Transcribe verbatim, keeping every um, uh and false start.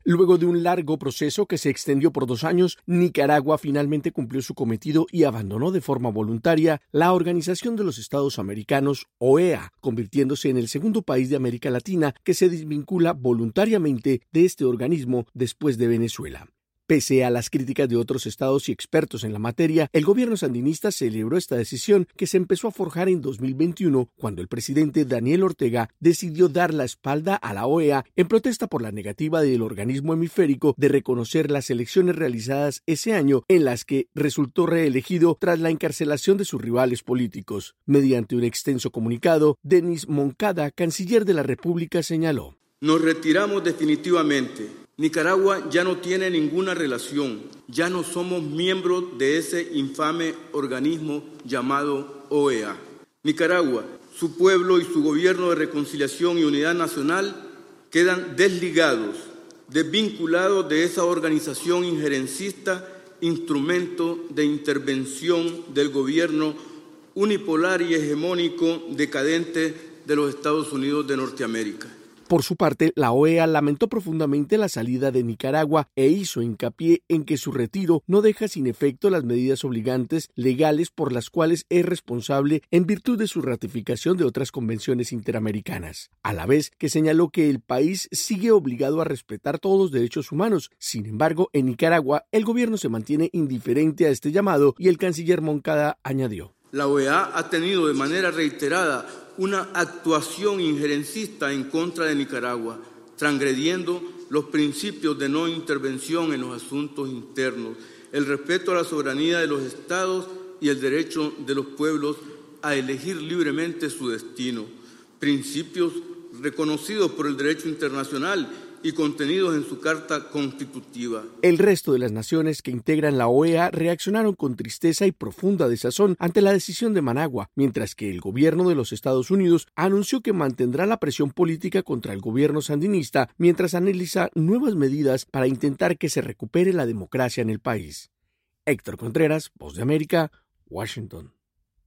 Luego de un largo proceso que se extendió por dos años, Nicaragua finalmente cumplió su cometido y abandonó de forma voluntaria la Organización de los Estados Americanos, O E A, convirtiéndose en el segundo país de América Latina que se desvincula voluntariamente de este organismo después de Venezuela. Pese a las críticas de otros estados y expertos en la materia, el gobierno sandinista celebró esta decisión que se empezó a forjar en dos mil veintiuno cuando el presidente Daniel Ortega decidió dar la espalda a la O E A en protesta por la negativa del organismo hemisférico de reconocer las elecciones realizadas ese año en las que resultó reelegido tras la encarcelación de sus rivales políticos. Mediante un extenso comunicado, Denis Moncada, canciller de la República, señaló: Nos retiramos definitivamente. Nicaragua ya no tiene ninguna relación, ya no somos miembros de ese infame organismo llamado O E A. Nicaragua, su pueblo y su gobierno de reconciliación y unidad nacional quedan desligados, desvinculados de esa organización injerencista, instrumento de intervención del gobierno unipolar y hegemónico decadente de los Estados Unidos de Norteamérica. Por su parte, la O E A lamentó profundamente la salida de Nicaragua e hizo hincapié en que su retiro no deja sin efecto las medidas obligantes legales por las cuales es responsable en virtud de su ratificación de otras convenciones interamericanas, a la vez que señaló que el país sigue obligado a respetar todos los derechos humanos. Sin embargo, en Nicaragua, el gobierno se mantiene indiferente a este llamado y el canciller Moncada añadió: La O E A ha tenido de manera reiterada una actuación injerencista en contra de Nicaragua, transgrediendo los principios de no intervención en los asuntos internos, el respeto a la soberanía de los estados y el derecho de los pueblos a elegir libremente su destino, principios reconocidos por el derecho internacional y contenidos en su Carta Constitutiva. El resto de las naciones que integran la O E A reaccionaron con tristeza y profunda desazón ante la decisión de Managua, mientras que el gobierno de los Estados Unidos anunció que mantendrá la presión política contra el gobierno sandinista mientras analiza nuevas medidas para intentar que se recupere la democracia en el país. Héctor Contreras, Voz de América, Washington.